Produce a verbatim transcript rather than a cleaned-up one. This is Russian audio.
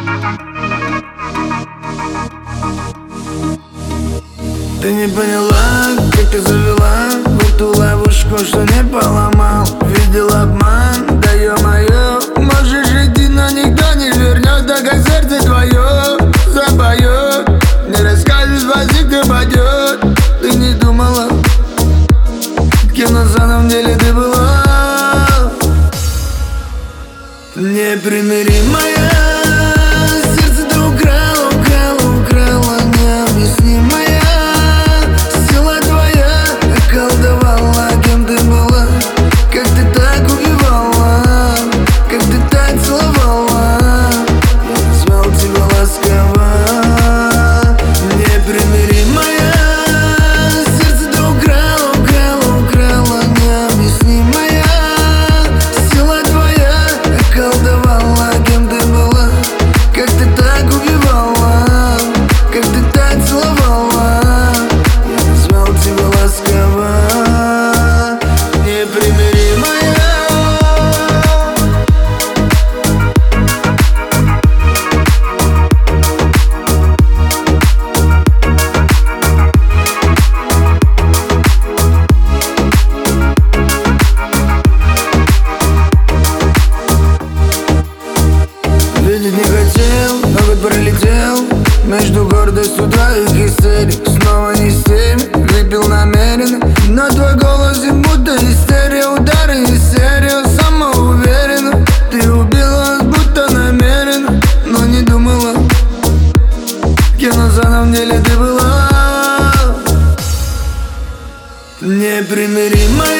Ты не поняла, как ты завела в эту ловушку, что не поломал. Видел обман, да ё-моё. Можешь идти, но никто не вернет, так как сердце твое запоет. Не расскажешь, возик ты пойдет. Ты не думала, кем на самом деле ты была. Непримиримая, сердце ты украла, украла, украла, необъяснимая. Сила твоя околдовала, кем ты была. Как ты так убивала, как ты так целовала. Я назвал тебя ласково. Непримиримая, сердце ты украла, украла, украла, необъяснимая. Сила твоя околдовала, кем ты была. Как ты так убивала, как ты так целовала. Я назвал тебя ласково. Непримиримая. Видеть не хотел, но год пролетел между гордостью твоих истерик. Снова не с теми, выпил намеренно, но твой голос и будто истерия. Удары и серия, самоуверенно. Ты убила, будто намеренно, но не думала, кем на самом деле ты была. Непримиримая.